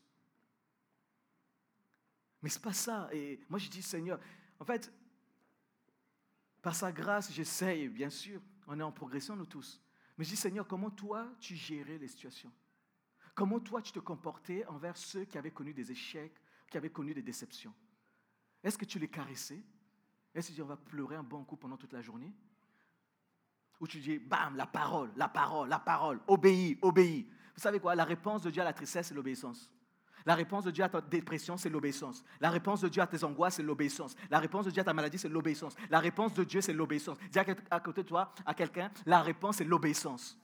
Mais ce n'est pas ça. Et moi, je dis, Seigneur, en fait, par sa grâce, j'essaye, bien sûr. On est en progression, nous tous. Mais je dis, Seigneur, comment toi, tu gérais les situations? Comment toi, tu te comportais envers ceux qui avaient connu des échecs, qui avaient connu des déceptions? Est-ce que tu les caressais? Est-ce que tu dis, on va pleurer un bon coup pendant toute la journée? Ou tu dis, bam, la parole, la parole, la parole, obéis, obéis. Vous savez quoi? La réponse de Dieu à la tristesse, c'est l'obéissance. La réponse de Dieu à ta dépression, c'est l'obéissance. La réponse de Dieu à tes angoisses, c'est l'obéissance. La réponse de Dieu à ta maladie, c'est l'obéissance. La réponse de Dieu, c'est l'obéissance. Dis à côté de toi, à quelqu'un, la réponse, c'est l'obéissance.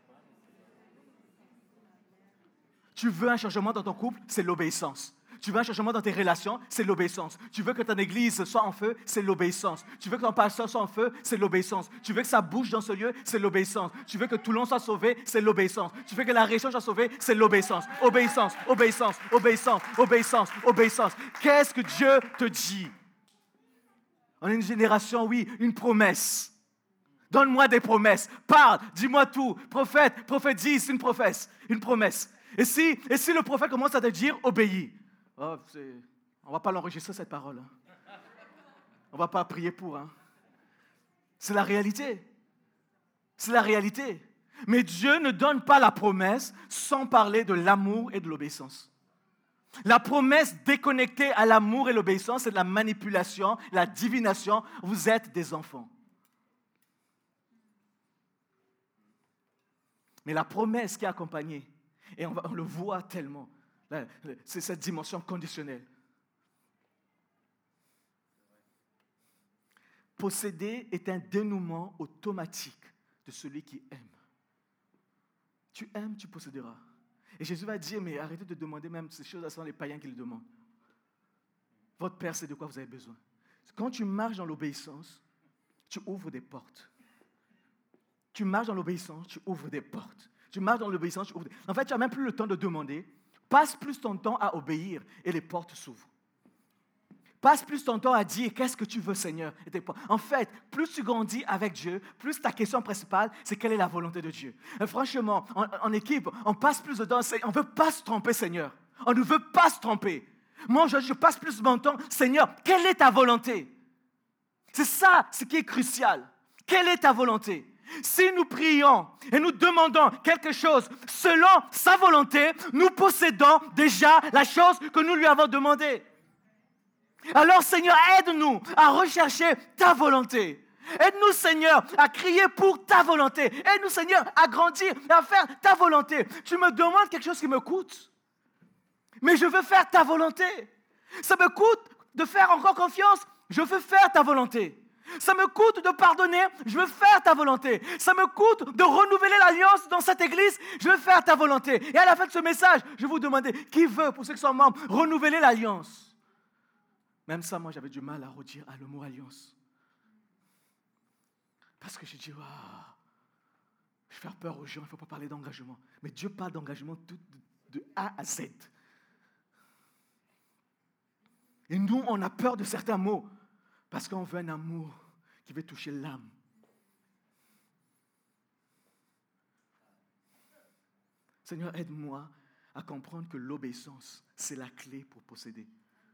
Tu veux un changement dans ton couple, c'est l'obéissance. Tu veux un changement dans tes relations, c'est l'obéissance. Tu veux que ton église soit en feu, c'est l'obéissance. Tu veux que ton pasteur soit en feu, c'est l'obéissance. Tu veux que ça bouge dans ce lieu, c'est l'obéissance. Tu veux que Toulon soit sauvé, c'est l'obéissance. Tu veux que la région soit sauvée, c'est l'obéissance. Obéissance, obéissance, obéissance, obéissance, obéissance. Qu'est-ce que Dieu te dit? On est une génération, oui, une promesse. Donne-moi des promesses. Parle, dis-moi tout. Prophète, prophétise, une promesse, une promesse. Et si, et si le prophète commence à te dire, obéis. Oh, on ne va pas l'enregistrer, cette parole. Hein. On ne va pas prier pour. Hein. C'est la réalité. C'est la réalité. Mais Dieu ne donne pas la promesse sans parler de l'amour et de l'obéissance. La promesse déconnectée à l'amour et l'obéissance, c'est de la manipulation, la divination. Vous êtes des enfants. Mais la promesse qui est accompagnée, et on, va, on le voit tellement, c'est cette dimension conditionnelle. Posséder est un dénouement automatique de celui qui aime. Tu aimes, tu posséderas. Et Jésus va dire, mais arrêtez de demander même ces choses, ce sont les païens qui le demandent. Votre Père sait de quoi vous avez besoin. Quand tu marches dans l'obéissance, tu ouvres des portes. Tu marches dans l'obéissance, tu ouvres des portes. Tu marches dans l'obéissance, tu ouvres des... En fait, tu n'as même plus le temps de demander. Passe plus ton temps à obéir et les portes s'ouvrent. Passe plus ton temps à dire, qu'est-ce que tu veux, Seigneur? En fait, plus tu grandis avec Dieu, plus ta question principale, c'est quelle est la volonté de Dieu. Et franchement, en, en équipe, on passe plus de temps, on ne veut pas se tromper, Seigneur. On ne veut pas se tromper. Moi, je, je passe plus de mon temps, Seigneur, quelle est ta volonté? C'est ça, ce qui est crucial. Quelle est ta volonté? Si nous prions et nous demandons quelque chose selon sa volonté, nous possédons déjà la chose que nous lui avons demandée. Alors, Seigneur, aide-nous à rechercher ta volonté. Aide-nous, Seigneur, à crier pour ta volonté. Aide-nous, Seigneur, à grandir, à faire ta volonté. Tu me demandes quelque chose qui me coûte, mais je veux faire ta volonté. Ça me coûte de faire encore confiance, je veux faire ta volonté. Ça me coûte de pardonner, je veux faire ta volonté. Ça me coûte de renouveler l'alliance dans cette église, je veux faire ta volonté. Et à la fin de ce message, je vais vous demander, qui veut, pour ceux qui sont membres, renouveler l'alliance? Même ça, moi, j'avais du mal à redire à le mot alliance. Parce que j'ai dit, waouh, je vais faire peur aux gens, il ne faut pas parler d'engagement. Mais Dieu parle d'engagement de, de A à Z. Et nous, on a peur de certains mots. Parce qu'on veut un amour qui veut toucher l'âme. Seigneur, aide-moi à comprendre que l'obéissance, c'est la clé pour posséder.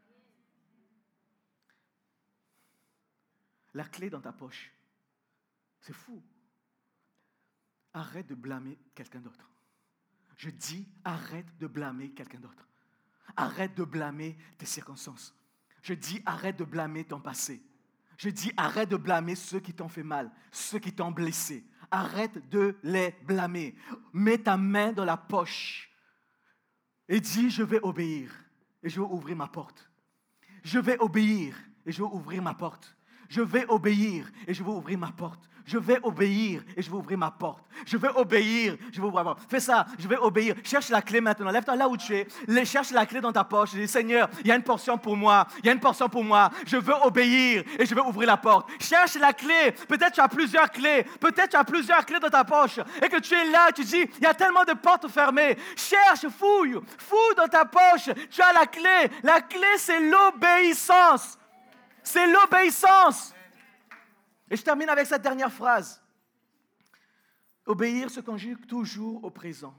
La clé dans ta poche. C'est fou. Arrête de blâmer quelqu'un d'autre. Je dis, arrête de blâmer quelqu'un d'autre. Arrête de blâmer tes circonstances. Je dis, arrête de blâmer ton passé. Je dis, arrête de blâmer ceux qui t'ont fait mal, ceux qui t'ont blessé. Arrête de les blâmer. Mets ta main dans la poche et dis, je vais obéir et je vais ouvrir ma porte. Je vais obéir et je vais ouvrir ma porte. Je vais obéir et je vais ouvrir ma porte. Je vais obéir et je vais ouvrir ma porte. Je vais obéir, je vais ouvrir ma porte. Fais ça, je vais obéir. Cherche la clé maintenant. Lève-toi là où tu es. Cherche la clé dans ta poche. Dis, Seigneur, il y a une portion pour moi. Il y a une portion pour moi. Je veux obéir et je vais ouvrir la porte. Cherche la clé. Peut-être tu as plusieurs clés. Peut-être tu as plusieurs clés dans ta poche. Et que tu es là, tu dis, il y a tellement de portes fermées. Cherche, fouille. Fouille dans ta poche. Tu as la clé. La clé, c'est l'obéissance. C'est l'obéissance. Et je termine avec cette dernière phrase. Obéir se conjugue toujours au présent.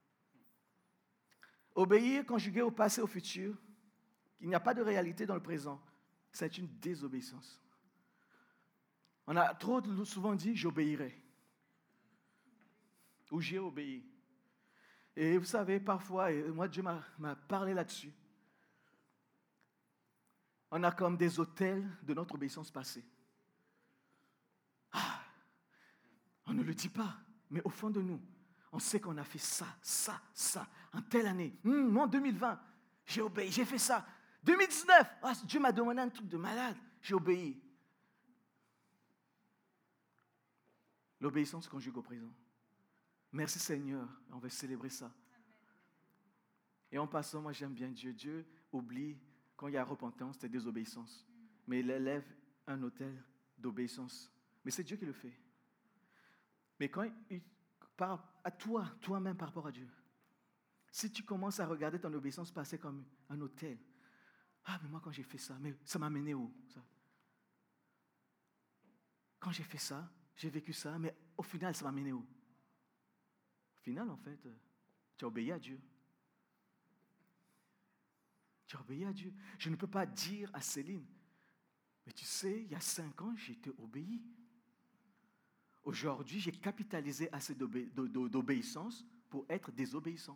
Obéir conjugué au passé, au futur, il n'y a pas de réalité dans le présent. C'est une désobéissance. On a trop souvent dit « j'obéirai » ou « j'ai obéi ». Et vous savez, parfois, et moi Dieu m'a, m'a parlé là-dessus, on a comme des autels de notre obéissance passée. Ah, on ne le dit pas, mais au fond de nous, on sait qu'on a fait ça, ça, ça, en telle année. Hum, moi, en deux mille vingt, j'ai obéi, j'ai fait ça. deux mille dix-neuf, oh, Dieu m'a demandé un truc de malade, j'ai obéi. L'obéissance se conjugue au présent. Merci Seigneur, on va célébrer ça. Et en passant, moi j'aime bien Dieu. Dieu oublie quand il y a repentance, c'est désobéissance. Mais il élève un autel d'obéissance. Mais c'est Dieu qui le fait. Mais quand il, par, à toi, toi-même par rapport à Dieu, si tu commences à regarder ton obéissance passée comme un autel, ah, mais moi quand j'ai fait ça, mais ça m'a mené où ça? Quand j'ai fait ça, j'ai vécu ça, mais au final, ça m'a mené où? Au final, en fait, tu as obéi à Dieu. Tu as obéi à Dieu. Je ne peux pas dire à Céline, mais tu sais, il y a cinq ans, j'étais obéi. Aujourd'hui, j'ai capitalisé assez d'obé- d'obéissance pour être désobéissant.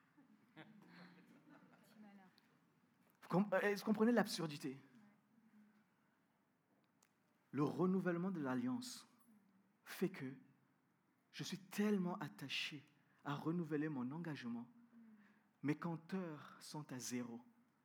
Vous comprenez l'absurdité? Le renouvellement de l'alliance fait que je suis tellement attaché à renouveler mon engagement. Mes compteurs sont à zéro.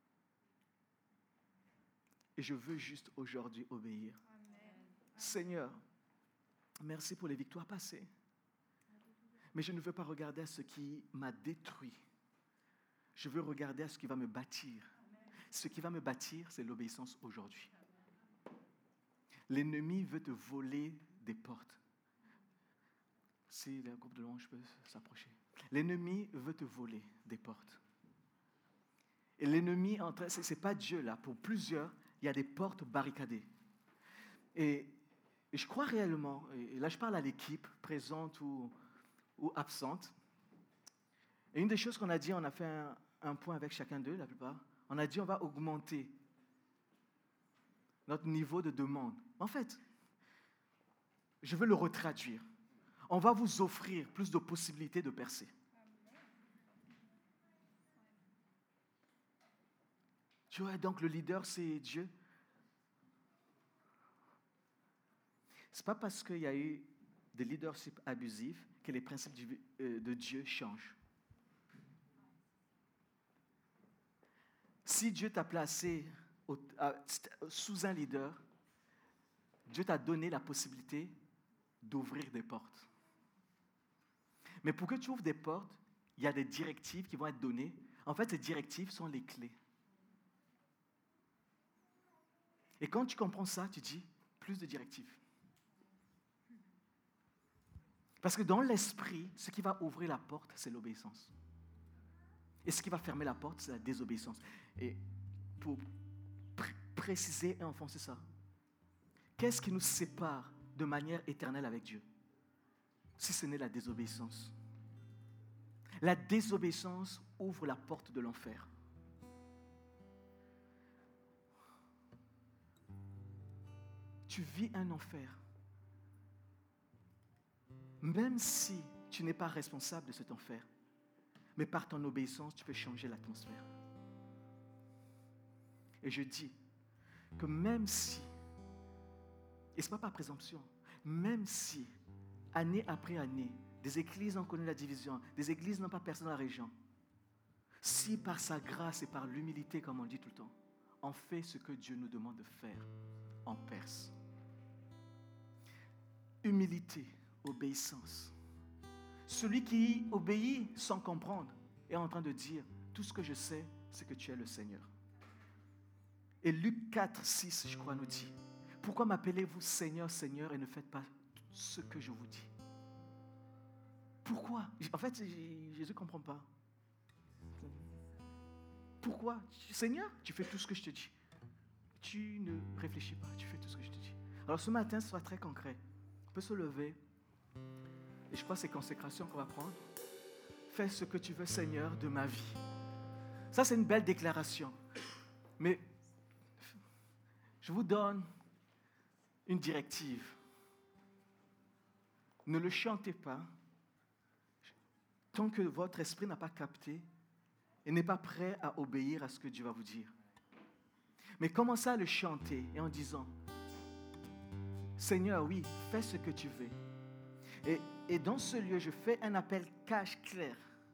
Et je veux juste aujourd'hui obéir. Amen. Seigneur, merci pour les victoires passées. Mais je ne veux pas regarder à ce qui m'a détruit. Je veux regarder à ce qui va me bâtir. Ce qui va me bâtir, c'est l'obéissance aujourd'hui. L'ennemi veut te voler des portes. Si le groupe de louange peut s'approcher. L'ennemi veut te voler des portes. Et l'ennemi, ce n'est pas Dieu là. Pour plusieurs, il y a des portes barricadées. Et, et je crois réellement, et là je parle à l'équipe, présente ou, ou absente. Et une des choses qu'on a dit, on a fait un, un point avec chacun d'eux, la plupart. On a dit on va augmenter notre niveau de demande. En fait, je veux le retraduire. On va vous offrir plus de possibilités de percer. Tu vois, donc le leader, c'est Dieu. Ce n'est pas parce qu'il y a eu des leaderships abusifs que les principes de Dieu changent. Si Dieu t'a placé au, à, sous un leader, Dieu t'a donné la possibilité d'ouvrir des portes. Mais pour que tu ouvres des portes, il y a des directives qui vont être données. En fait, ces directives sont les clés. Et quand tu comprends ça, tu dis, plus de directives. Parce que dans l'esprit, ce qui va ouvrir la porte, c'est l'obéissance. Et ce qui va fermer la porte, c'est la désobéissance. Et pour pr- préciser et enfoncer ça, qu'est-ce qui nous sépare de manière éternelle avec Dieu? Si ce n'est la désobéissance. La désobéissance ouvre la porte de l'enfer. Tu vis un enfer. Même si tu n'es pas responsable de cet enfer, mais par ton obéissance, tu peux changer l'atmosphère. Et je dis que même si, et ce n'est pas par présomption, même si, année après année, des églises ont connu la division, des églises n'ont pas percé dans la région, si par sa grâce et par l'humilité, comme on dit tout le temps, on fait ce que Dieu nous demande de faire, on perce. humilité, obéissance. Celui qui obéit sans comprendre est en train de dire, tout ce que je sais, c'est que tu es le Seigneur. Et Luc quatre, six, je crois, nous dit, pourquoi m'appelez-vous Seigneur, Seigneur, et ne faites pas ce que je vous dis? Pourquoi? En fait, Jésus ne comprend pas. Pourquoi? Seigneur, tu fais tout ce que je te dis. Tu ne réfléchis pas, tu fais tout ce que je te dis. Alors ce matin, ce sera très concret. On peut se lever. Et je crois que c'est consécration qu'on va prendre. Fais ce que tu veux, Seigneur, de ma vie. Ça, c'est une belle déclaration. Mais je vous donne une directive. Ne le chantez pas tant que votre esprit n'a pas capté et n'est pas prêt à obéir à ce que Dieu va vous dire. Mais commencez à le chanter et en disant, Seigneur, oui, fais ce que tu veux. Et, et dans ce lieu, je fais un appel cash clair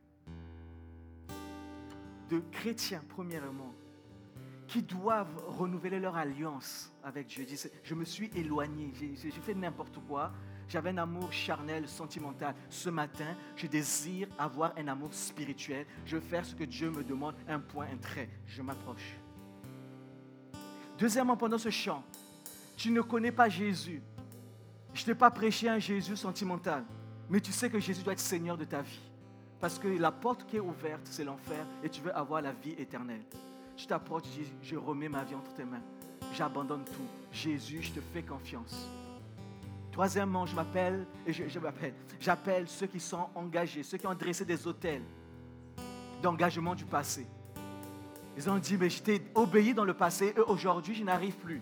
de chrétiens, premièrement, qui doivent renouveler leur alliance avec Dieu. Je me suis éloigné, j'ai, j'ai fait n'importe quoi. J'avais un amour charnel, sentimental. Ce matin, je désire avoir un amour spirituel. Je veux faire ce que Dieu me demande, un point, un trait. Je m'approche. Deuxièmement, pendant ce chant, tu ne connais pas Jésus. Je ne t'ai pas prêché un Jésus sentimental, mais tu sais que Jésus doit être Seigneur de ta vie. Parce que la porte qui est ouverte, c'est l'enfer, et tu veux avoir la vie éternelle. Tu t'approches, tu dis, je remets ma vie entre tes mains. J'abandonne tout. Jésus, je te fais confiance. Troisièmement, je m'appelle, et je, je m'appelle, j'appelle ceux qui sont engagés, ceux qui ont dressé des autels d'engagement du passé. Ils ont dit, mais je t'ai obéi dans le passé, et aujourd'hui, je n'arrive plus.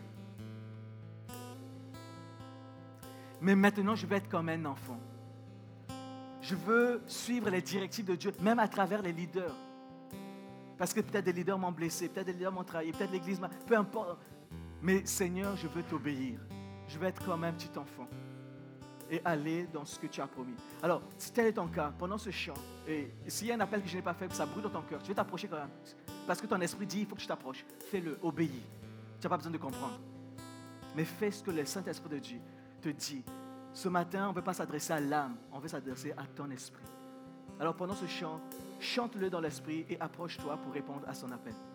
Mais maintenant, je vais être comme un enfant. Je veux suivre les directives de Dieu, même à travers les leaders. Parce que peut-être des leaders m'ont blessé, peut-être des leaders m'ont trahi, peut-être l'Église m'a... Peu importe. Mais Seigneur, je veux t'obéir. Je veux être comme un petit enfant et aller dans ce que tu as promis. Alors, si tel est ton cas, pendant ce chant, et s'il y a un appel que je n'ai pas fait, que ça brûle dans ton cœur, tu veux t'approcher quand même. Parce que ton esprit dit, il faut que tu t'approches. Fais-le, obéis. Tu n'as pas besoin de comprendre. Mais fais ce que le Saint-Esprit de Dieu te dit. Ce matin, on ne veut pas s'adresser à l'âme, on veut s'adresser à ton esprit. Alors pendant ce chant, chante-le dans l'esprit et approche-toi pour répondre à son appel.